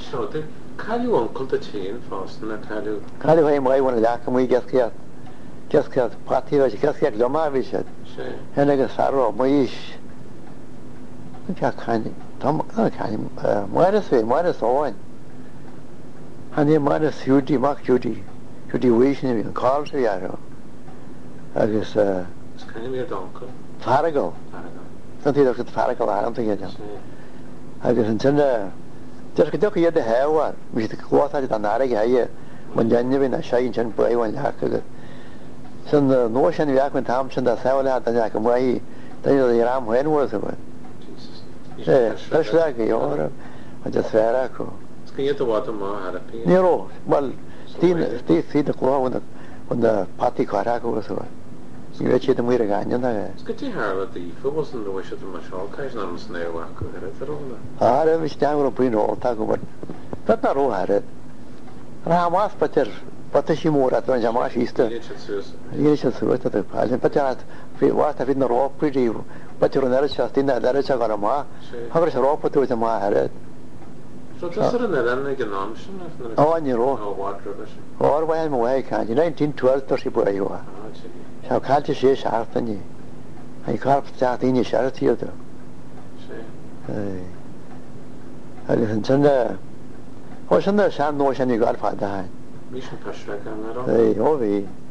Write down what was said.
seo de caiú uncle de tíon fásta na caiú. Caiú é mai bhna lecha mí gasciad patíh gasciad lemáhí sé. Hena agus sarrá muis chaine muras fé muras áin. Haní muras siúdí mac siúdí bhuiisna bhí an cáilsa ará agus Farragal san tíad go Farragal ananta ige agus an sinna go decha iad a heabhhar mí chlááid an áige haige man deanne na sé sin buhhain lecha agus san nó sin bheachn tam sin a saoile an go mhaí daine ram héinhir sa bhain. Leis le go ára an de sféra acu. Níró well tí a chláhna an na patí choraú sa bhain. Ní bheith siad mí a gaiine a. Go tí hála í fubal an bhise mar seáis ná snéhha go arróna. Á bhís teangur an buinátá go bhar. Tá na róthad. Ra más patir pata sí mór a an jamás ísta. Ní se suúta a páilin pateat bhá a bhí na rápaidíh patir an airse tína leire se gar má, hagur se rápaú a má head. Áhain ró áhhain mhaid cáin 1912 tar sí buíha. Se cáilte sé seaartaní a carp teachtaíine seaartííta. agus an sinna ó sinna sean nó sin í gáilfáid a hain. Mí an pasre gan ó bhí